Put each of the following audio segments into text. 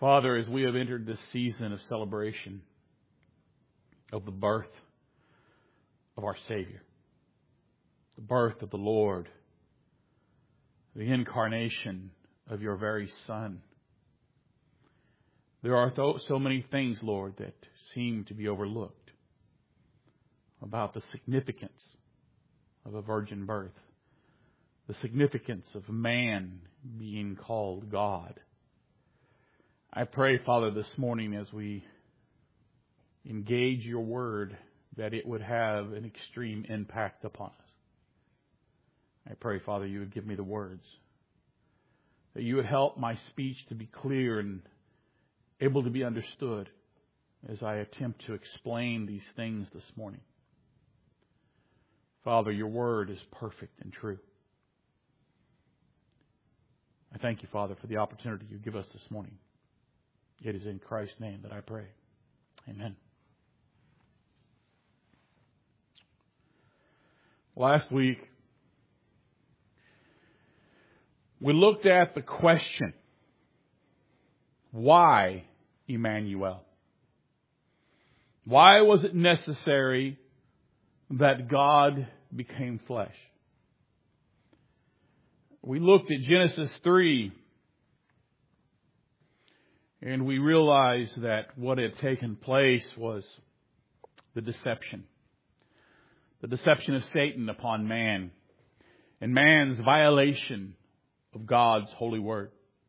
Father, as we have entered this season of celebration of the birth of our Savior, the birth of the Lord, the incarnation of your very Son, there are so many things, Lord, that seem to be overlooked about the significance of a virgin birth, the significance of man being called God. I pray, Father, this morning as we engage your word, that it would have an extreme impact upon us. I pray, Father, you would give me the words, that you would help my speech to be clear and able to be understood as I attempt to explain these things this morning. Father, your word is perfect and true. I thank you, Father, for the opportunity you give us this morning. It is in Christ's name that I pray. Amen. Last week, we looked at the question, why Emmanuel? Why was it necessary that God became flesh? We looked at Genesis 3, and we realized that what had taken place was the deception of Satan upon man, and man's violation of God's holy word.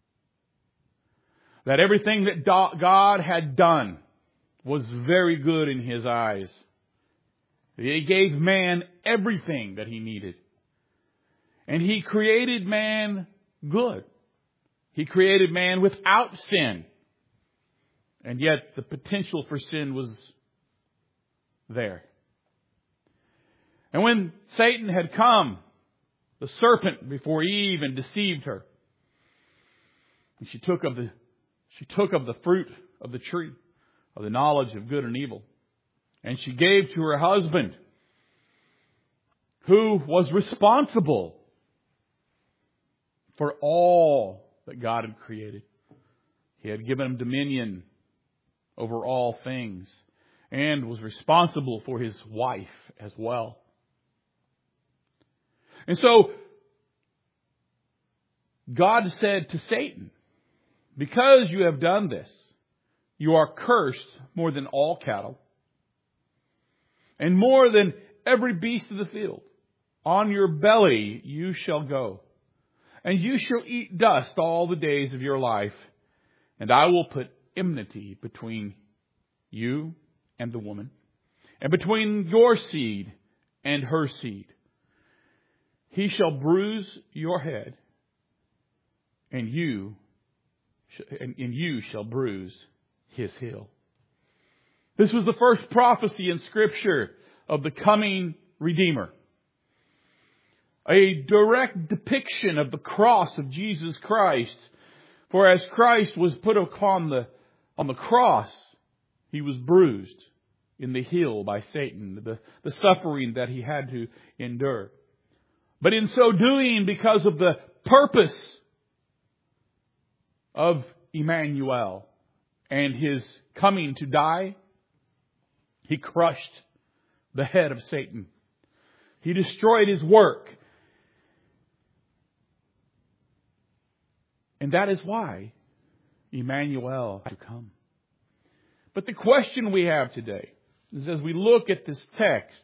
That everything that God had done was very good in His eyes. He gave man everything that he needed. And He created man good. He created man without sin. And yet the potential for sin was there. And when Satan had come, the serpent before Eve, and deceived her, and she took of the fruit of the tree of the knowledge of good and evil, and she gave to her husband, who was responsible for all that God had created. He had given him dominion over all things, and was responsible for his wife as well. And so, God said to Satan, because you have done this, you are cursed more than all cattle, and more than every beast of the field. On your belly you shall go, and you shall eat dust all the days of your life, and I will put enmity between you and the woman, and between your seed and her seed. He shall bruise your head, and you shall bruise his heel. This was the first prophecy in Scripture of the coming Redeemer. A direct depiction of the cross of Jesus Christ. For as Christ was put on the cross, He was bruised in the heel by Satan, the suffering that He had to endure. But in so doing, because of the purpose of Emmanuel and His coming to die, He crushed the head of Satan. He destroyed his work. And that is why Emmanuel had to come. But the question we have today is, as we look at this text,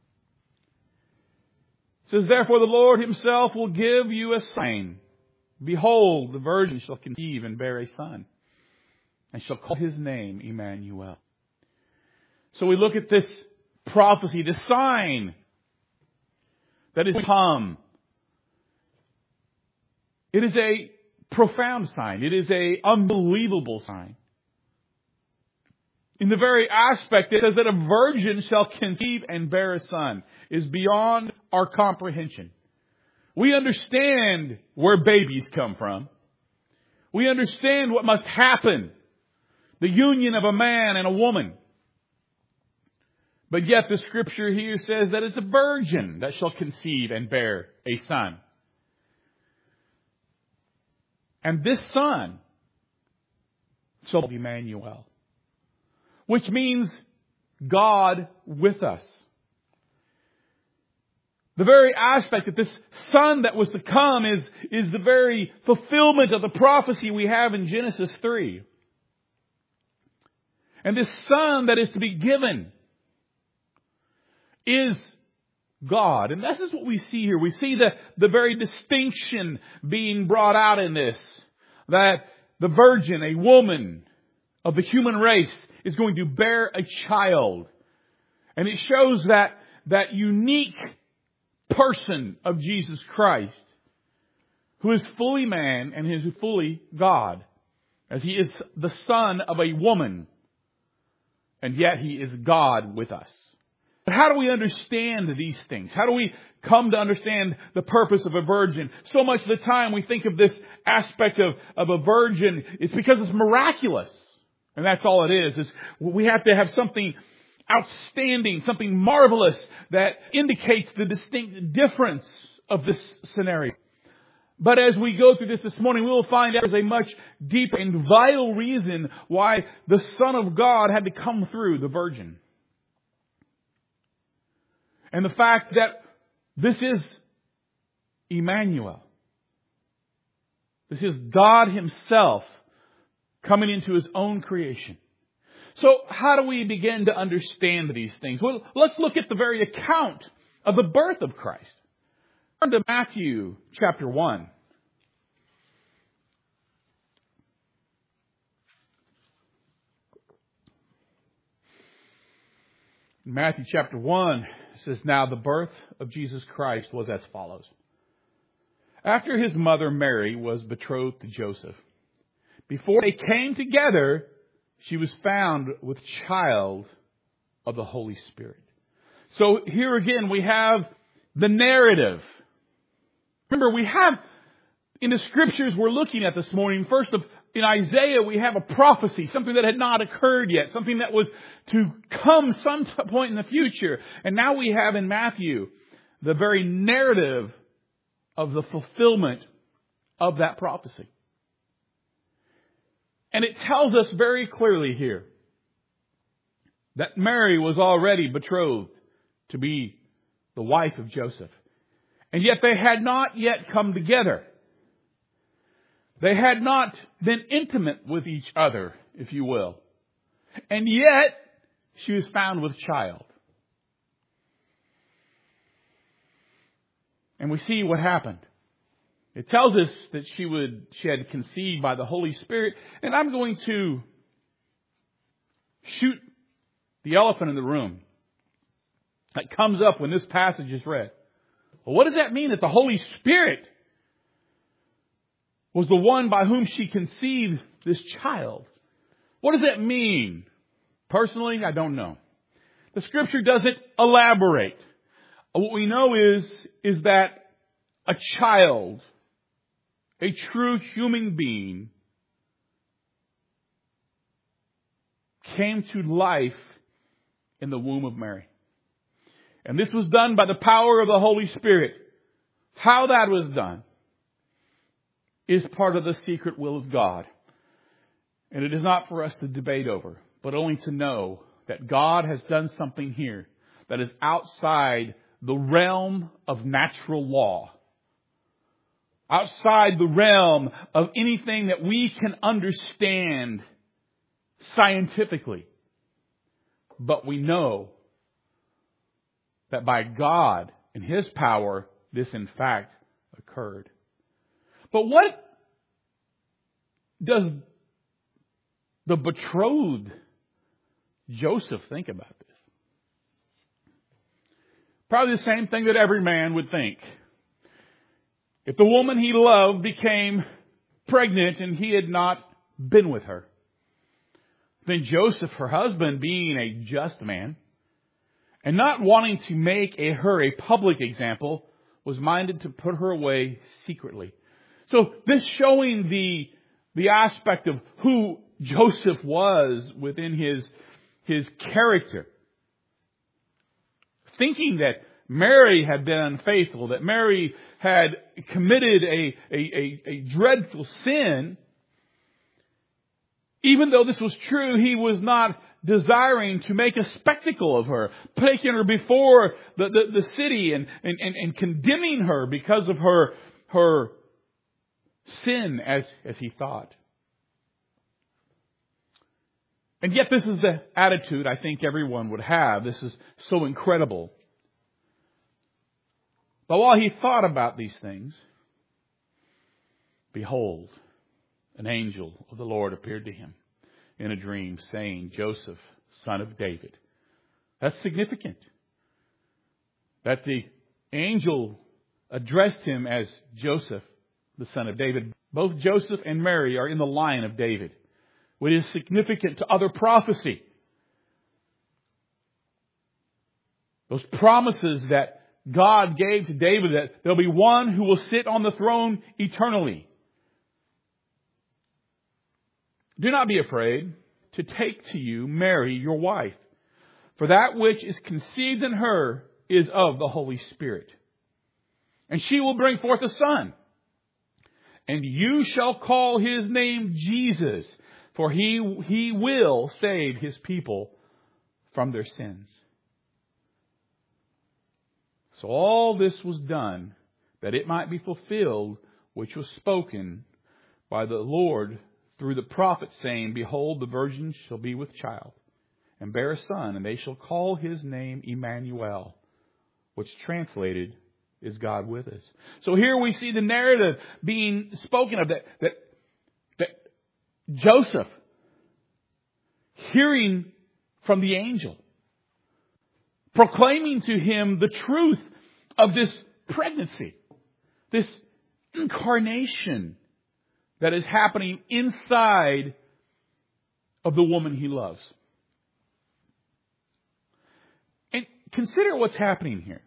it says, therefore the Lord Himself will give you a sign. Behold, the virgin shall conceive and bear a son, and shall call his name Emmanuel. So we look at this prophecy, the sign that is come. It is a profound sign. It is an unbelievable sign. In the very aspect, it says that a virgin shall conceive and bear a son, is beyond our comprehension. We understand where babies come from. We understand what must happen. The union of a man and a woman. But yet the Scripture here says that it's a virgin that shall conceive and bear a son. And this son, So Emmanuel, which means God with us. The very aspect that this Son that was to come is the very fulfillment of the prophecy we have in Genesis 3. And this Son that is to be given is God. And this is what we see here. We see the very distinction being brought out in this. That the virgin, a woman of the human race, is going to bear a child. And it shows that unique person of Jesus Christ, who is fully man and is fully God, as He is the son of a woman, and yet He is God with us. But how do we understand these things? How do we come to understand the purpose of a virgin? So much of the time we think of this aspect of a virgin, it's because it's miraculous. And that's all it is we have to have something outstanding, something marvelous that indicates the distinct difference of this scenario. But as we go through this morning, we will find out there's a much deeper and vital reason why the Son of God had to come through the virgin. And the fact that this is Emmanuel. This is God Himself coming into His own creation. So how do we begin to understand these things? Well, let's look at the very account of the birth of Christ. Turn to Matthew chapter 1. In Matthew chapter 1, it says, "Now the birth of Jesus Christ was as follows. After His mother Mary was betrothed to Joseph, before they came together, she was found with child of the Holy Spirit." So here again we have the narrative. Remember, we have in the scriptures we're looking at this morning, first of in Isaiah we have a prophecy, something that had not occurred yet, something that was to come some point in the future. And now we have in Matthew the very narrative of the fulfillment of that prophecy. And it tells us very clearly here that Mary was already betrothed to be the wife of Joseph. And yet they had not yet come together. They had not been intimate with each other, if you will. And yet she was found with child. And we see what happened. It tells us that she had conceived by the Holy Spirit. And I'm going to shoot the elephant in the room that comes up when this passage is read. Well, what does that mean that the Holy Spirit was the one by whom she conceived this child? What does that mean? Personally, I don't know. The Scripture doesn't elaborate. What we know is that a child, a true human being, came to life in the womb of Mary. And this was done by the power of the Holy Spirit. How that was done is part of the secret will of God. And it is not for us to debate over, but only to know that God has done something here that is outside the realm of natural law. Outside the realm of anything that we can understand scientifically. But we know that by God and His power, this in fact occurred. But what does the betrothed Joseph think about this? Probably the same thing that every man would think. If the woman he loved became pregnant and he had not been with her, then Joseph, her husband, being a just man and not wanting to make her a public example, was minded to put her away secretly. So this showing the aspect of who Joseph was within his character. Thinking that Mary had been unfaithful, that Mary had committed a dreadful sin, Even though this was true, he was not desiring to make a spectacle of her, taking her before the city and condemning her because of her sin, as he thought. And yet this is the attitude I think everyone would have. This is so incredible. But while he thought about these things, behold, an angel of the Lord appeared to him in a dream, saying, Joseph, son of David. That's significant. That the angel addressed him as Joseph, the son of David. Both Joseph and Mary are in the line of David, which is significant to other prophecy. Those promises that God gave to David, that there'll be one who will sit on the throne eternally. Do not be afraid to take to you Mary, your wife, for that which is conceived in her is of the Holy Spirit. And she will bring forth a son, and you shall call his name Jesus, for he will save his people from their sins. So all this was done that it might be fulfilled, which was spoken by the Lord through the prophet, saying, Behold, the virgin shall be with child, and bear a son, and they shall call his name Emmanuel, which translated is God with us. So here we see the narrative being spoken of, that Joseph, hearing from the angel, proclaiming to him the truth of this pregnancy, this incarnation that is happening inside of the woman he loves. And consider what's happening here.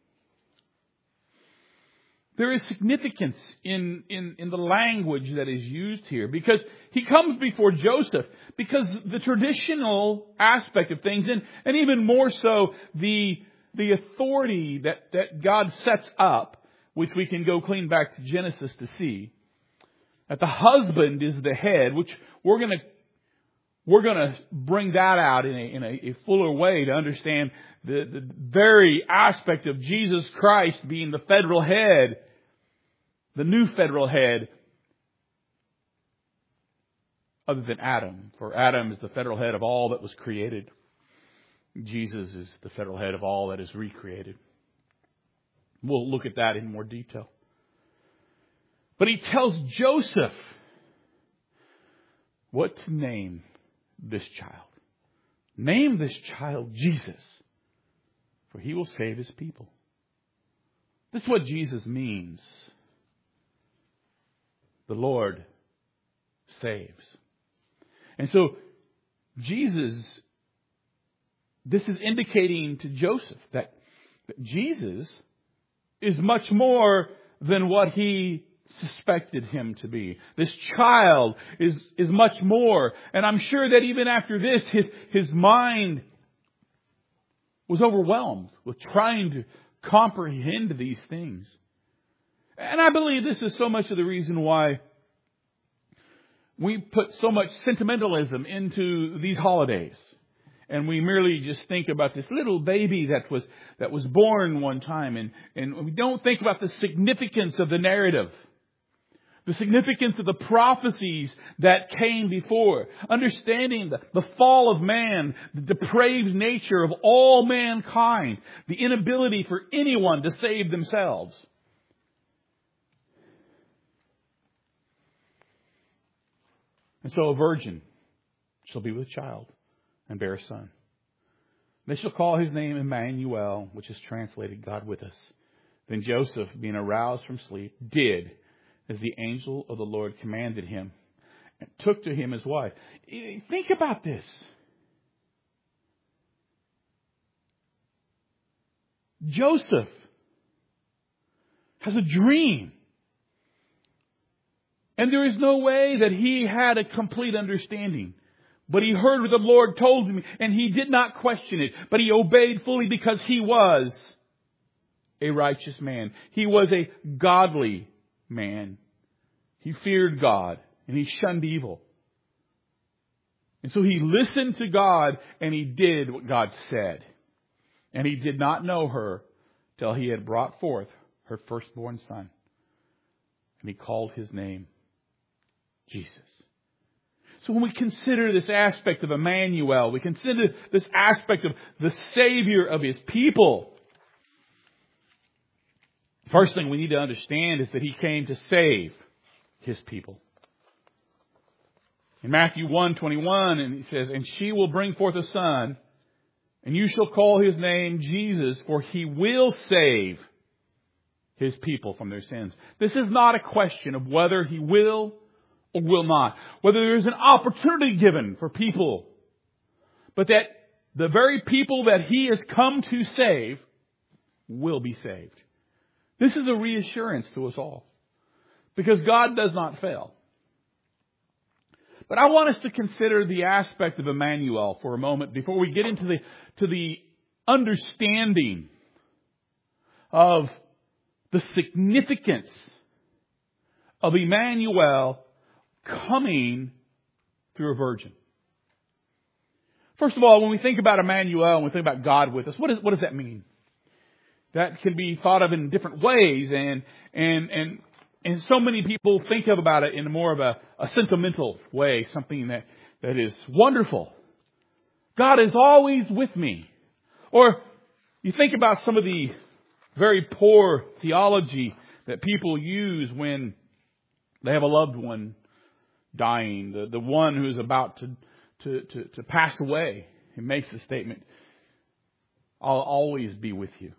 There is significance in the language that is used here, because he comes before Joseph, because the traditional aspect of things, and even more so the authority that God sets up, which we can go clean back to Genesis to see, that the husband is the head, which we're gonna bring that out in a fuller way to understand the very aspect of Jesus Christ being the federal head, the new federal head, other than Adam. For Adam is the federal head of all that was created. Jesus is the federal head of all that is recreated. We'll look at that in more detail. But he tells Joseph what to name this child. Name this child Jesus, for he will save his people. This is what Jesus means. The Lord saves. And so Jesus, this is indicating to Joseph that Jesus is much more than what he suspected him to be. This child is much more. And I'm sure that even after this, his mind was overwhelmed with trying to comprehend these things. And I believe this is so much of the reason why we put so much sentimentalism into these holidays. And we merely just think about this little baby that was born one time. And we don't think about the significance of the narrative. The significance of the prophecies that came before. Understanding the fall of man, the depraved nature of all mankind. The inability for anyone to save themselves. And so a virgin shall be with child and bear a son. They shall call his name Emmanuel, which is translated God with us. Then Joseph, being aroused from sleep, did as the angel of the Lord commanded him, and took to him his wife. Think about this. Joseph has a dream. And there is no way that he had a complete understanding. But he heard what the Lord told him, and he did not question it. But he obeyed fully because he was a righteous man. He was a godly man. He feared God, and he shunned evil. And so he listened to God and he did what God said. And he did not know her till he had brought forth her firstborn son. And he called his name Jesus. So when we consider this aspect of Emmanuel, we consider this aspect of the Savior of His people, first thing we need to understand is that He came to save His people. In Matthew 1:21, and He says, "And she will bring forth a son, and you shall call His name Jesus, for He will save His people from their sins." This is not a question of whether He will or will not, whether there is an opportunity given for people, but that the very people that He has come to save will be saved. This is a reassurance to us all, because God does not fail. But I want us to consider the aspect of Emmanuel for a moment before we get into the understanding of the significance of Emmanuel coming through a virgin. First of all, when we think about Emmanuel and we think about God with us, what does that mean? That can be thought of in different ways, and so many people think about it in more of a sentimental way, something that is wonderful. God is always with me. Or you think about some of the very poor theology that people use when they have a loved one dying, the one who's about to pass away. He makes the statement, "I'll always be with you."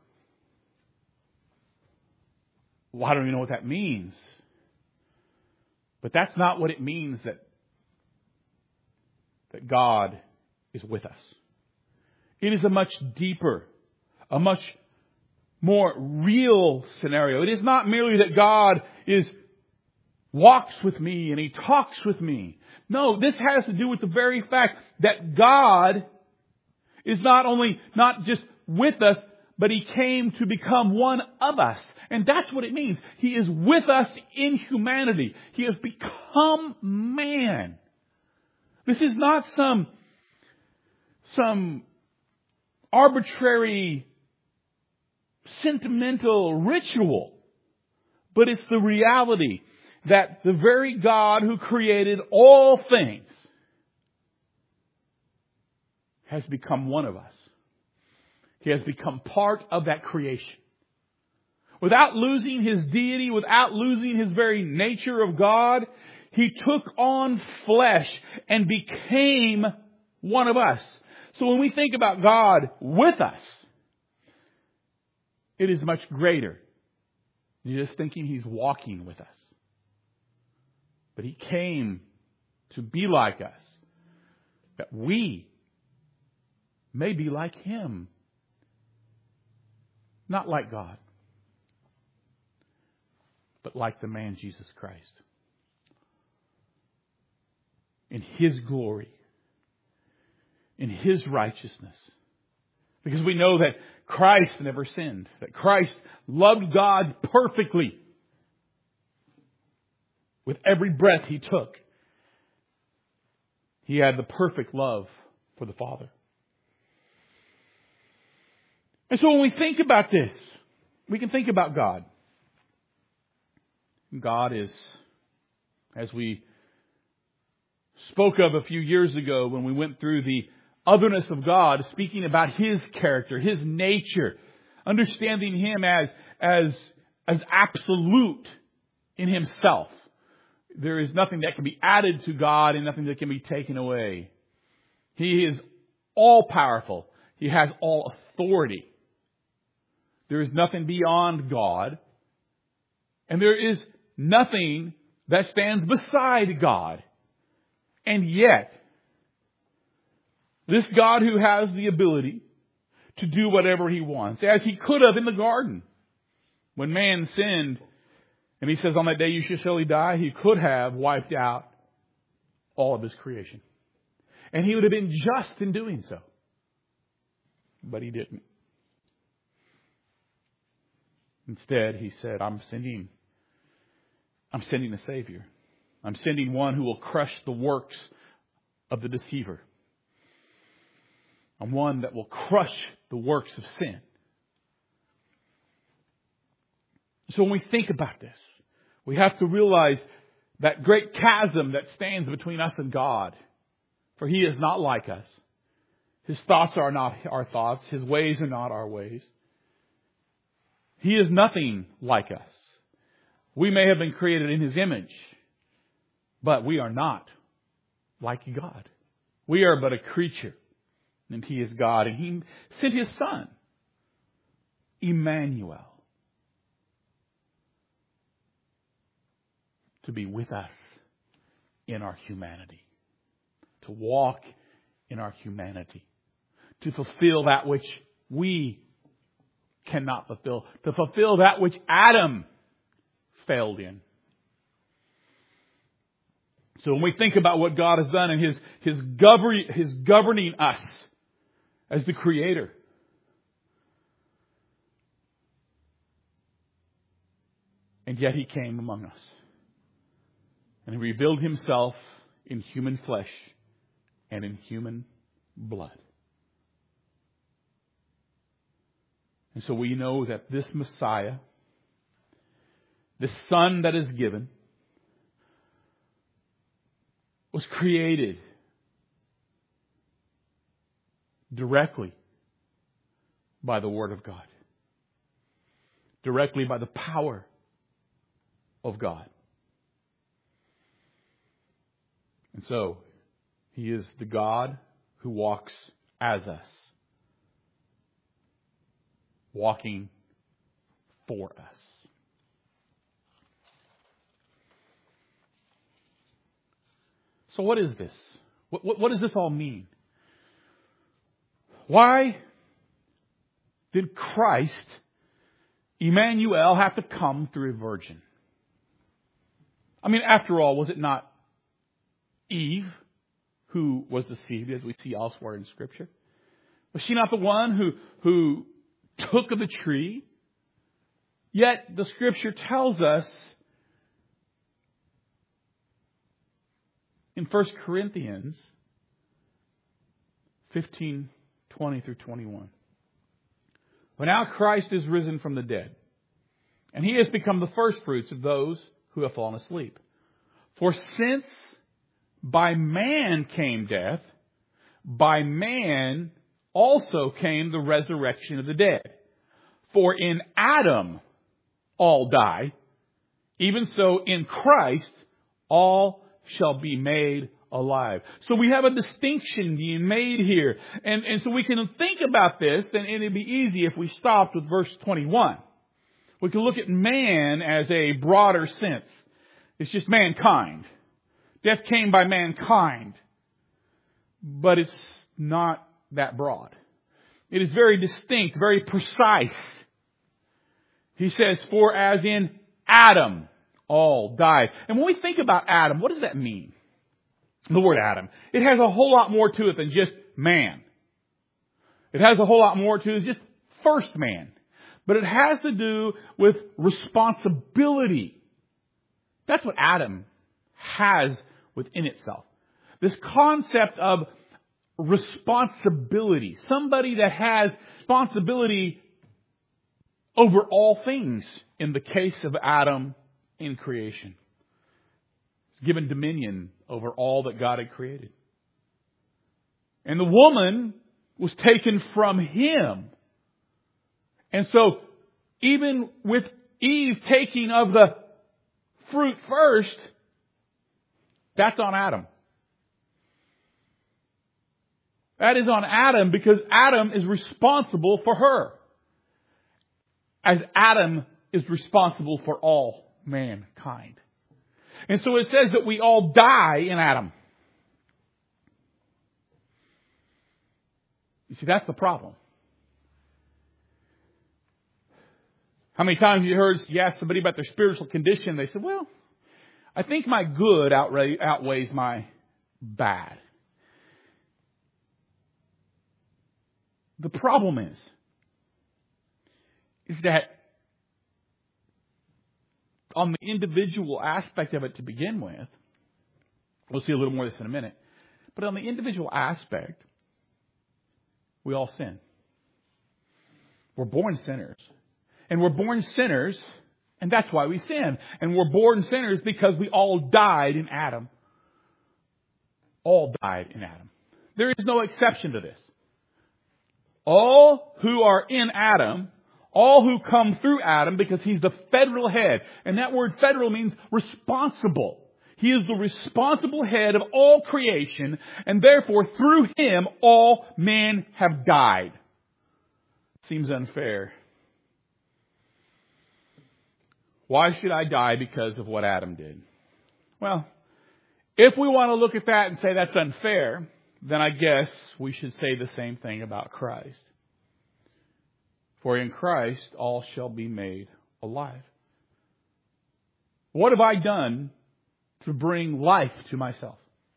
Well, I don't even know what that means. But that's not what it means that God is with us. It is a much deeper, a much more real scenario. It is not merely that God walks with me and He talks with me. No, this has to do with the very fact that God is not just with us, but He came to become one of us. And that's what it means. He is with us in humanity. He has become man. This is not some arbitrary, sentimental ritual, but it's the reality that the very God who created all things has become one of us. He has become part of that creation. Without losing His deity, without losing His very nature of God, He took on flesh and became one of us. So when we think about God with us, it is much greater than just thinking He's walking with us. But He came to be like us, that we may be like Him. Not like God, but like the man Jesus Christ. In His glory, in His righteousness. Because we know that Christ never sinned, that Christ loved God perfectly with every breath He took. He had the perfect love for the Father. And so when we think about this, we can think about God. God is, as we spoke of a few years ago when we went through the otherness of God, speaking about His character, His nature, understanding Him as absolute in Himself. There is nothing that can be added to God and nothing that can be taken away. He is all powerful. He has all authority. There is nothing beyond God. And there is nothing that stands beside God. And yet, this God who has the ability to do whatever He wants, as He could have in the garden, when man sinned, and He says, "On that day you shall surely die," He could have wiped out all of His creation. And He would have been just in doing so. But He didn't. Instead, He said, I'm sending a Savior. I'm sending one who will crush the works of the deceiver. And one that will crush the works of sin. So when we think about this, we have to realize that great chasm that stands between us and God. For He is not like us. His thoughts are not our thoughts. His ways are not our ways. He is nothing like us. We may have been created in His image, but we are not like God. We are but a creature, and He is God. And He sent His Son, Emmanuel, to be with us in our humanity, to walk in our humanity, to fulfill that which we cannot fulfill, to fulfill that which Adam failed in. So when we think about what God has done and His governing us as the Creator, and yet He came among us. And He revealed Himself in human flesh and in human blood. And so we know that this Messiah, this Son that is given, was created directly by the Word of God. Directly by the power of God. And so, He is the God who walks as us. Walking for us. So what is this? What does this all mean? Why did Christ, Emmanuel, have to come through a virgin? I mean, after all, was it not Eve who was deceived, as we see elsewhere in Scripture? Was she not the one who took of the tree? Yet the Scripture tells us in 1 Corinthians 15:20 through 21. But now Christ is risen from the dead, and He has become the firstfruits of those who have fallen asleep. For since by man came death, by man also came the resurrection of the dead. For in Adam all die, even so in Christ all shall be made alive. So we have a distinction being made here. And so we can think about this, and it'd be easy if we stopped with verse 21. We can look at man as a broader sense. It's just mankind. Death came by mankind. But it's not that broad. It is very distinct, very precise. He says, for as in Adam all died. And when we think about Adam, what does that mean? The word Adam. It has a whole lot more to it than just man. It has a whole lot more to it than just first man. But it has to do with responsibility. That's what Adam has within itself. This concept of responsibility. Somebody that has responsibility over all things in the case of Adam in creation. He's given dominion over all that God had created. And the woman was taken from him. And so, even with Eve taking of the fruit first, that's on Adam. That is on Adam because Adam is responsible for her. As Adam is responsible for all mankind. And so it says that we all die in Adam. You see, that's the problem. How many times you heard you ask somebody about their spiritual condition, they said, well, I think my good outweighs my bad. The problem is that on the individual aspect of it to begin with, we'll see a little more of this in a minute, But on the individual aspect, we all sin. We're born sinners. And we're born sinners, and that's why we sin. And we're born sinners because we all died in Adam. All died in Adam. There is no exception to this. All who are in Adam, all who come through Adam, because he's the federal head. And that word federal means responsible. He is the responsible head of all creation, and therefore through him all men have died. Seems unfair. Why should I die because of what Adam did? Well, if we want to look at that and say that's unfair, then I guess we should say the same thing about Christ. For in Christ all shall be made alive. What have I done to bring life to myself?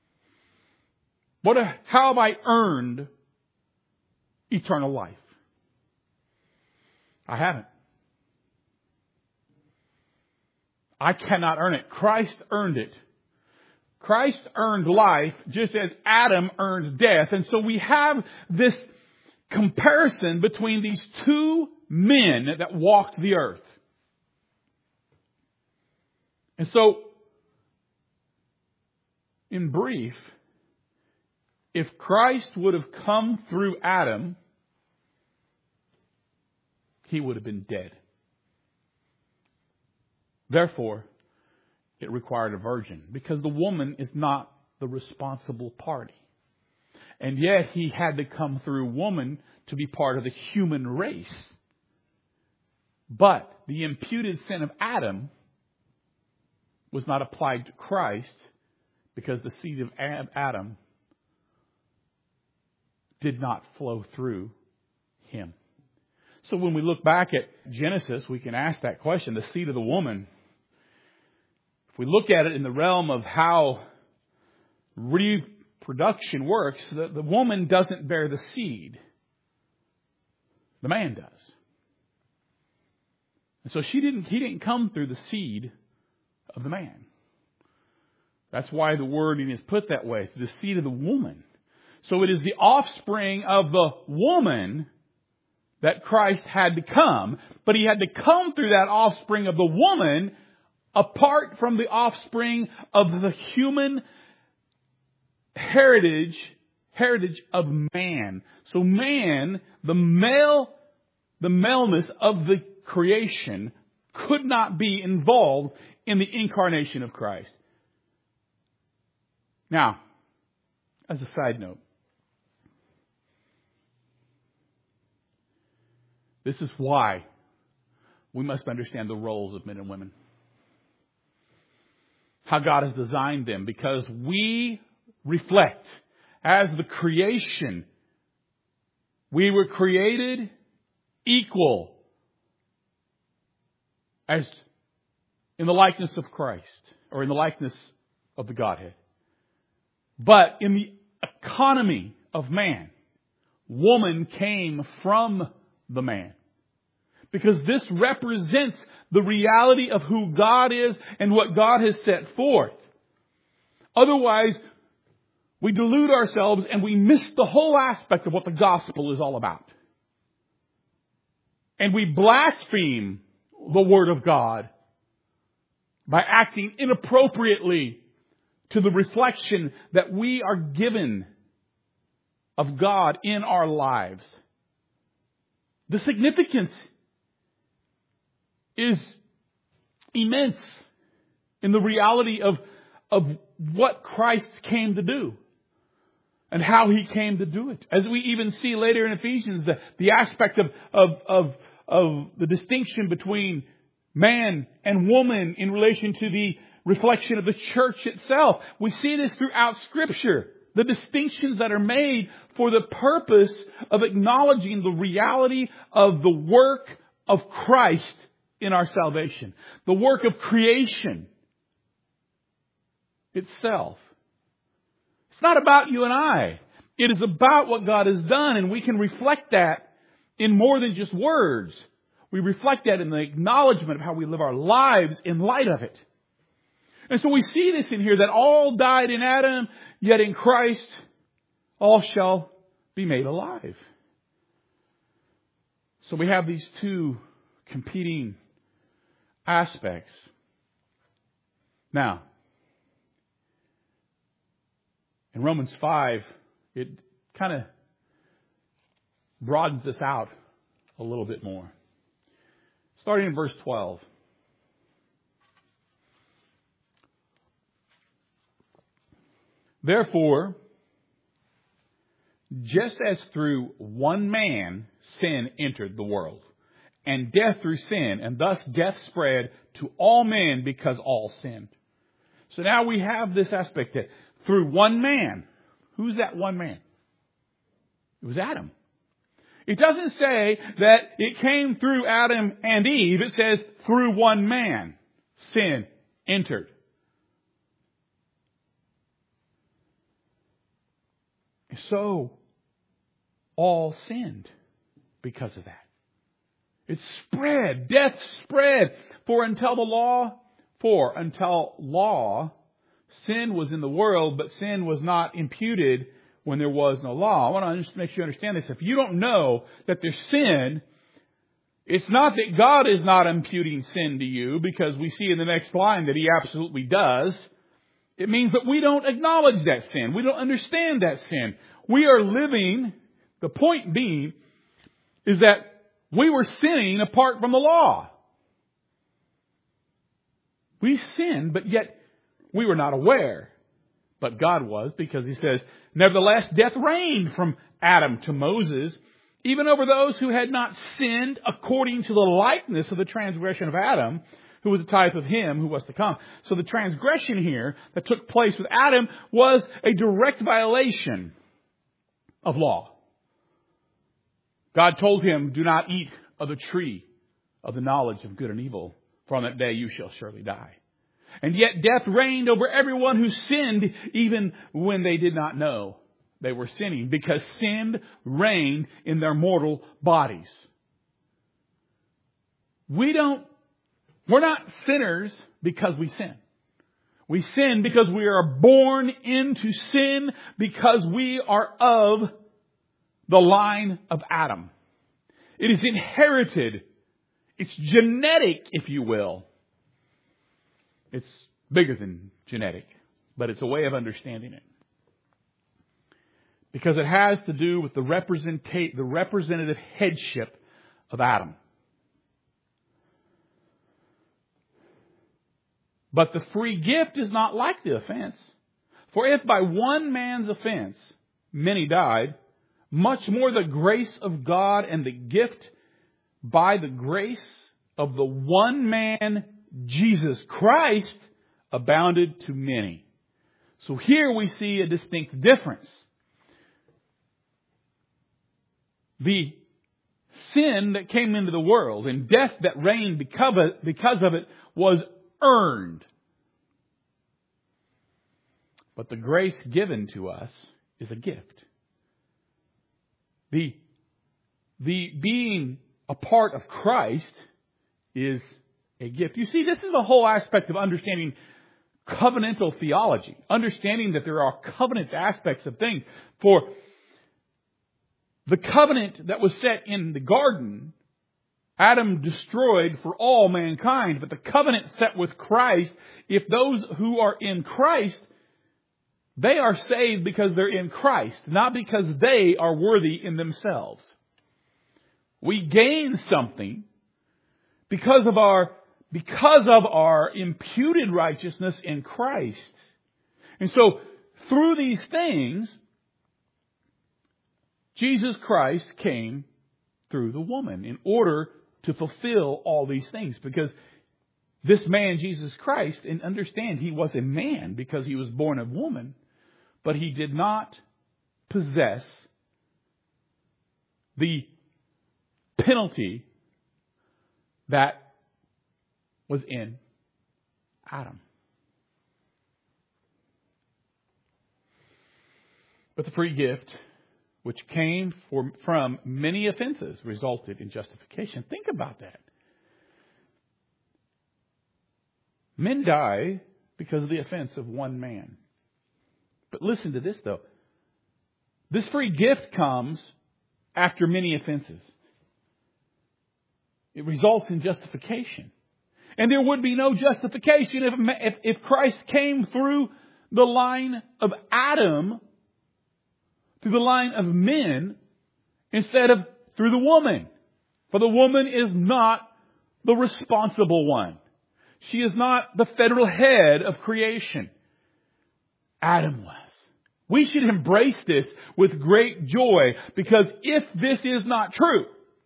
How have I earned eternal life? I haven't. I cannot earn it. Christ earned it. Christ earned life just as Adam earned death. And so we have this comparison between these two men that walked the earth. And so, in brief, if Christ would have come through Adam, he would have been dead. Therefore, it required a virgin, because the woman is not the responsible party. And yet he had to come through woman to be part of the human race. But the imputed sin of Adam was not applied to Christ, because the seed of Adam did not flow through him. So when we look back at Genesis, we can ask that question, the seed of the woman. If we look at it in the realm of how reproduction works, the woman doesn't bear the seed. The man does. And so he didn't come through the seed of the man. That's why the wording is put that way, the seed of the woman. So it is the offspring of the woman that Christ had to come, but he had to come through that offspring of the woman apart from the offspring of the human heritage of man. So man, the maleness of the creation could not be involved in the incarnation of Christ. Now, as a side note, this is why we must understand the roles of men and women. How God has designed them, because we reflect as the creation. We were created equal as in the likeness of Christ, or in the likeness of the Godhead. But in the economy of man, woman came from the man. Because this represents the reality of who God is and what God has set forth. Otherwise, we delude ourselves and we miss the whole aspect of what the gospel is all about. And we blaspheme the Word of God by acting inappropriately to the reflection that we are given of God in our lives. The significance is immense in the reality of what Christ came to do and how he came to do it. As we even see later in Ephesians, the aspect of the distinction between man and woman in relation to the reflection of the church itself. We see this throughout Scripture. The distinctions that are made for the purpose of acknowledging the reality of the work of Christ in our salvation. The work of creation itself. It's not about you and I. It is about what God has done, and we can reflect that in more than just words. We reflect that in the acknowledgement of how we live our lives in light of it. And so we see this in here, that all died in Adam, yet in Christ all shall be made alive. So we have these two competing aspects. Now, in Romans 5, it kind of broadens this out a little bit more. Starting in verse 12. Therefore, just as through one man sin entered the world, and death through sin, and thus death spread to all men because all sinned. So now we have this aspect that through one man. Who's that one man? It was Adam. It doesn't say that it came through Adam and Eve. It says through one man sin entered. So all sinned because of that. It spread. Death spread. For until law, sin was in the world, but sin was not imputed when there was no law. I want to just make sure you understand this. If you don't know that there's sin, it's not that God is not imputing sin to you, because we see in the next line that He absolutely does. It means that we don't acknowledge that sin. We don't understand that sin. We are living, the point being, is that we were sinning apart from the law. We sinned, but yet we were not aware. But God was, because He says, nevertheless, death reigned from Adam to Moses, even over those who had not sinned according to the likeness of the transgression of Adam, who was a type of Him who was to come. So the transgression here that took place with Adam was a direct violation of law. God told him, do not eat of the tree of the knowledge of good and evil, for on that day you shall surely die. And yet death reigned over everyone who sinned, even when they did not know they were sinning, because sin reigned in their mortal bodies. We're not sinners because we sin. We sin because we are born into sin, because we are of the line of Adam. It is inherited. It's genetic, if you will. It's bigger than genetic, but it's a way of understanding it. Because it has to do with the representative headship of Adam. But the free gift is not like the offense. For if by one man's offense many died, much more the grace of God and the gift by the grace of the one man, Jesus Christ, abounded to many. So here we see a distinct difference. The sin that came into the world and death that reigned because of it was earned. But the grace given to us is a gift. The being a part of Christ is a gift. You see, this is the whole aspect of understanding covenantal theology. Understanding that there are covenant aspects of things. For the covenant that was set in the garden, Adam destroyed for all mankind. But the covenant set with Christ, if those who are in Christ, they are saved because they're in Christ, not because they are worthy in themselves. We gain something because of our imputed righteousness in Christ. And so, through these things, Jesus Christ came through the woman in order to fulfill all these things. Because this man, Jesus Christ, and understand He was a man because He was born of woman, but He did not possess the penalty that was in Adam. But the free gift, which came from many offenses, resulted in justification. Think about that. Men die because of the offense of one man. But listen to this, though. This free gift comes after many offenses. It results in justification. And there would be no justification if Christ came through the line of Adam, through the line of men, instead of through the woman. For the woman is not the responsible one. She is not the federal head of creation. Adam was. We should embrace this with great joy, because if this is not true,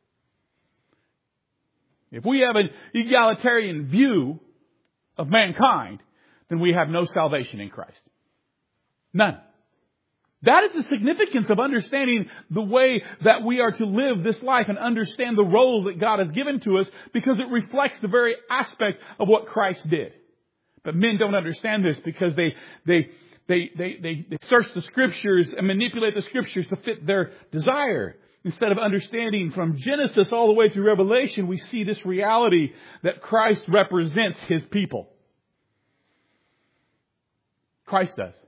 if we have an egalitarian view of mankind, then we have no salvation in Christ. None. That is the significance of understanding the way that we are to live this life and understand the roles that God has given to us, because it reflects the very aspect of what Christ did. But men don't understand this because they search the Scriptures and manipulate the Scriptures to fit their desire. Instead of understanding from Genesis all the way through Revelation, we see this reality that Christ represents His people. Christ does.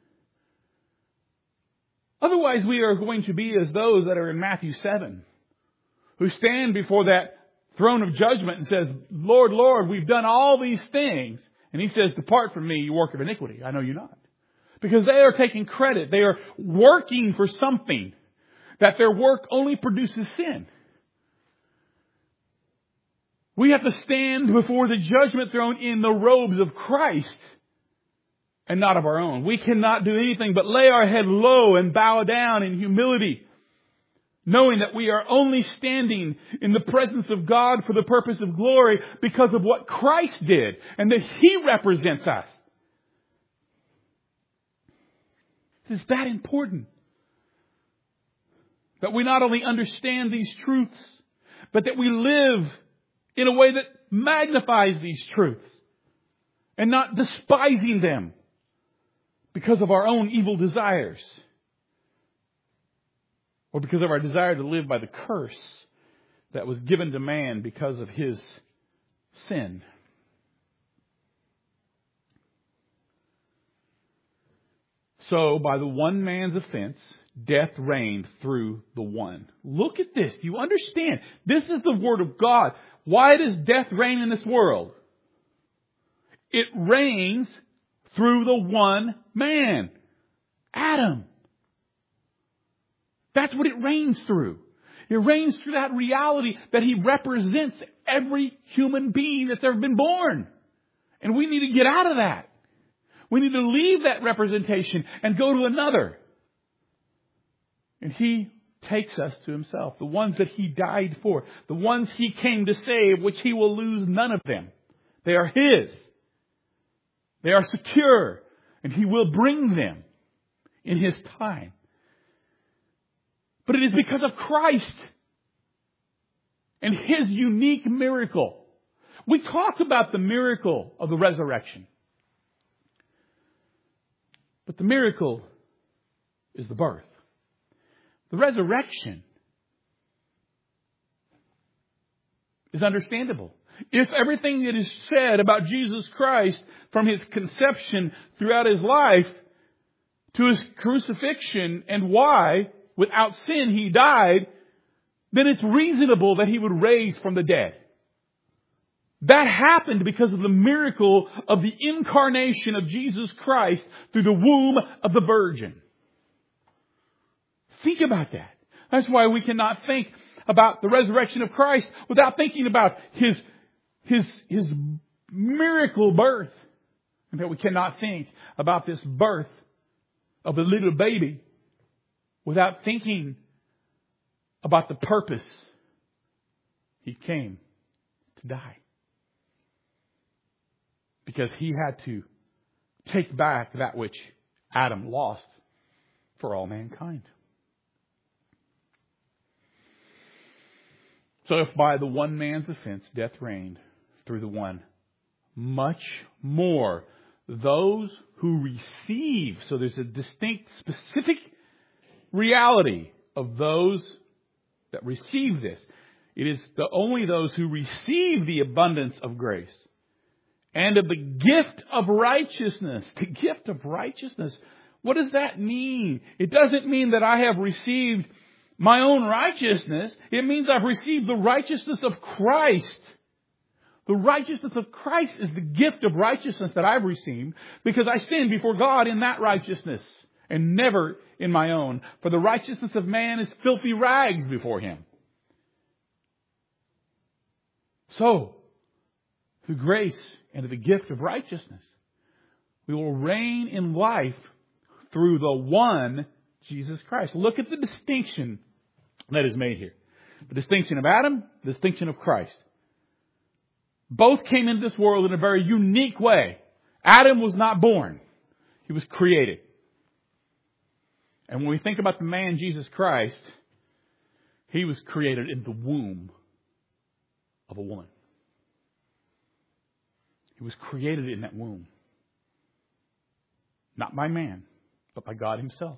Otherwise, we are going to be as those that are in Matthew 7, who stand before that throne of judgment and says, Lord, Lord, we've done all these things. And He says, depart from me, you work of iniquity. I know you not. Because they are taking credit. They are working for something that their work only produces sin. We have to stand before the judgment throne in the robes of Christ and not of our own. We cannot do anything but lay our head low and bow down in humility, knowing that we are only standing in the presence of God for the purpose of glory because of what Christ did and that He represents us. This is that important. That we not only understand these truths, but that we live in a way that magnifies these truths and not despising them because of our own evil desires or because of our desire to live by the curse that was given to man because of his sin. So, by the one man's offense, death reigned through the one. Look at this. Do you understand? This is the Word of God. Why does death reign in this world? It reigns through the one man, Adam. That's what it reigns through. It reigns through that reality that He represents every human being that's ever been born. And we need to get out of that. We need to leave that representation and go to another. And He takes us to Himself. The ones that He died for. The ones He came to save, which He will lose none of them. They are His. They are secure. And He will bring them in His time. But it is because of Christ and His unique miracle. We talk about the miracle of the resurrection. But the miracle is the birth. The resurrection is understandable. If everything that is said about Jesus Christ from His conception throughout His life to His crucifixion and why, without sin, He died, then it's reasonable that He would raise from the dead. That happened because of the miracle of the incarnation of Jesus Christ through the womb of the Virgin. Think about that. That's why we cannot think about the resurrection of Christ without thinking about His miracle birth. And that we cannot think about this birth of a little baby without thinking about the purpose He came to die. Because He had to take back that which Adam lost for all mankind. So if by the one man's offense death reigned through the one, much more those who receive. So there's a distinct, specific reality of those that receive this. It is only those who receive the abundance of grace and of the gift of righteousness. The gift of righteousness. What does that mean? It doesn't mean that I have received my own righteousness. It means I've received the righteousness of Christ. The righteousness of Christ is the gift of righteousness that I've received because I stand before God in that righteousness and never in my own. For the righteousness of man is filthy rags before Him. So, through grace and the gift of righteousness, we will reign in life through the one Jesus Christ. Look at the distinction that is made here. The distinction of Adam, the distinction of Christ. Both came into this world in a very unique way. Adam was not born. He was created. And when we think about the man Jesus Christ, He was created in the womb of a woman. He was created in that womb. Not by man, but by God Himself.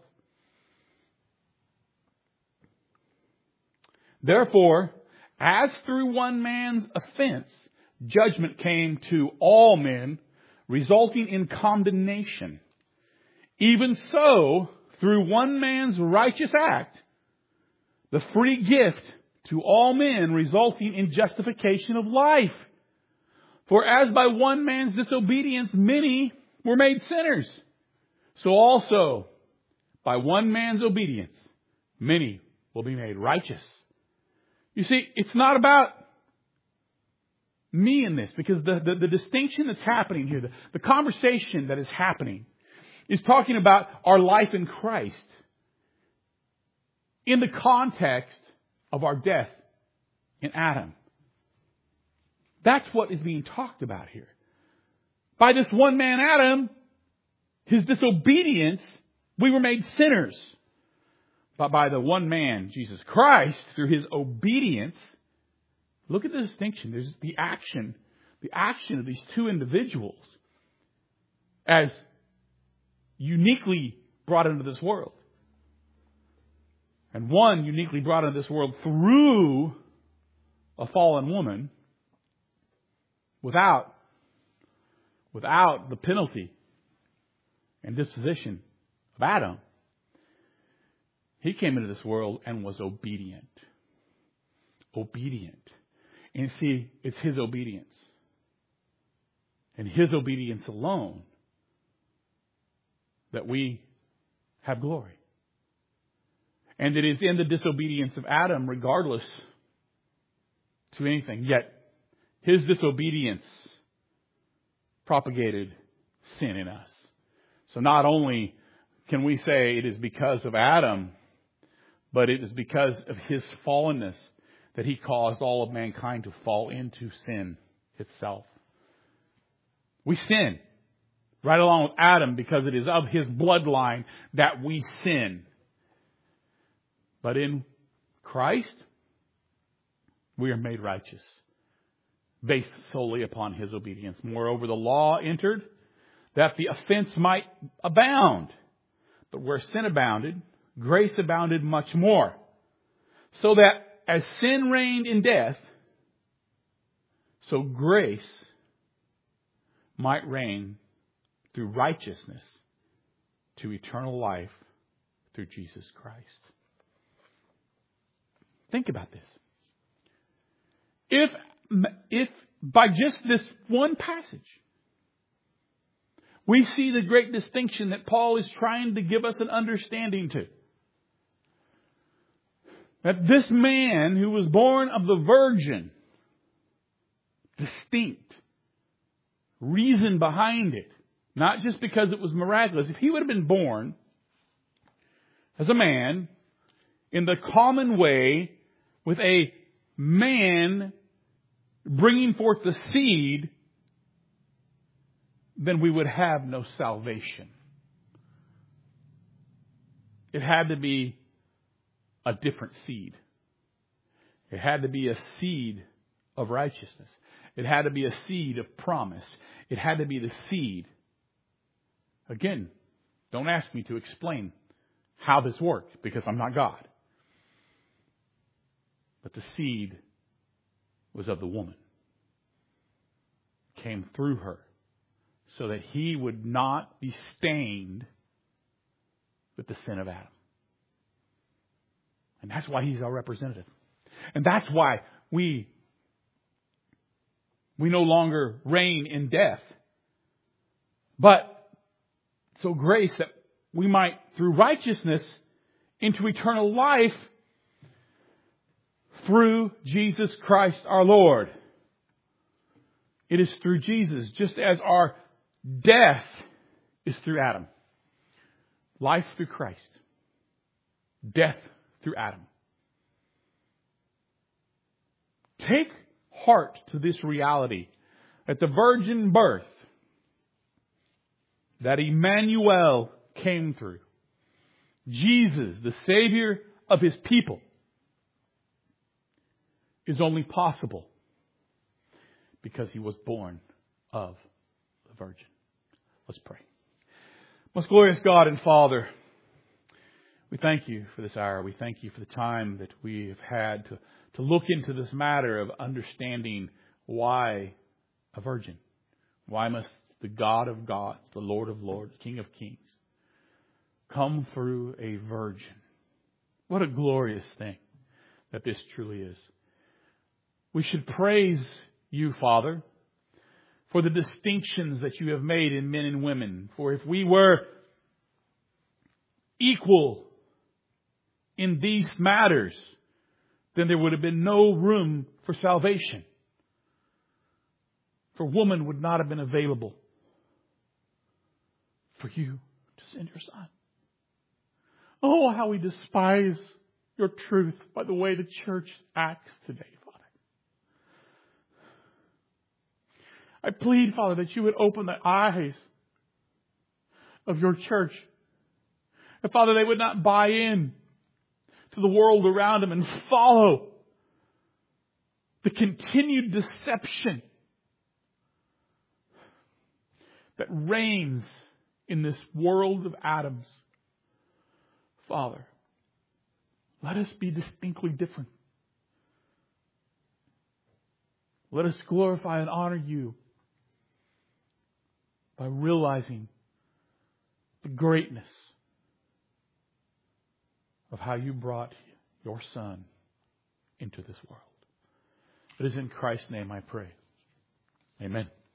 Therefore, as through one man's offense, judgment came to all men, resulting in condemnation. Even so, through one man's righteous act, the free gift to all men, resulting in justification of life. For as by one man's disobedience many were made sinners, so also by one man's obedience many will be made righteous. You see, it's not about me in this, because the distinction that's happening here, the conversation that is happening, is talking about our life in Christ in the context of our death in Adam. That's what is being talked about here. By this one man, Adam, his disobedience, we were made sinners. But by the one man, Jesus Christ, through His obedience, look at the distinction. There's the action of these two individuals as uniquely brought into this world. And one uniquely brought into this world through a fallen woman without the penalty and disposition of Adam. He came into this world and was obedient. Obedient. And see, it's His obedience. And His obedience alone that we have glory. And it is in the disobedience of Adam, regardless to anything. Yet, his disobedience propagated sin in us. So not only can we say it is because of Adam, but it is because of his fallenness that he caused all of mankind to fall into sin itself. We sin right along with Adam because it is of his bloodline that we sin. But in Christ, we are made righteous, based solely upon his obedience. Moreover, the law entered that the offense might abound. But where sin abounded, grace abounded much more. So that as sin reigned in death, so grace might reign through righteousness to eternal life through Jesus Christ. Think about this. If by just this one passage, we see the great distinction that Paul is trying to give us an understanding to. That this man who was born of the virgin, distinct, reason behind it, not just because it was miraculous. If he would have been born as a man in the common way with a man bringing forth the seed, then we would have no salvation. It had to be a different seed. It had to be a seed of righteousness. It had to be a seed of promise. It had to be the seed. Again, don't ask me to explain how this worked, because I'm not God. But the seed was of the woman. Came through her, so that he would not be stained with the sin of Adam. And that's why He's our representative. And that's why we no longer reign in death. But so grace that we might, through righteousness, into eternal life through Jesus Christ our Lord. It is through Jesus, just as our death is through Adam. Life through Christ. Death through Adam. Take heart to this reality that the virgin birth that Emmanuel came through, Jesus, the Savior of His people, is only possible because He was born of the Virgin. Let's pray. Most glorious God and Father, we thank You for this hour. We thank You for the time that we have had to look into this matter of understanding why a virgin. Why must the God of gods, the Lord of lords, King of kings, come through a virgin? What a glorious thing that this truly is. We should praise You, Father, for the distinctions that You have made in men and women. For if we were equal in these matters, then there would have been no room for salvation. For woman would not have been available for You to send Your Son. Oh, how we despise Your truth by the way the church acts today, Father. I plead, Father, that You would open the eyes of Your church. And Father, they would not buy in to the world around them and follow the continued deception that reigns in this world of Adams. Father, let us be distinctly different. Let us glorify and honor You by realizing the greatness of how You brought Your Son into this world. It is in Christ's name I pray. Amen.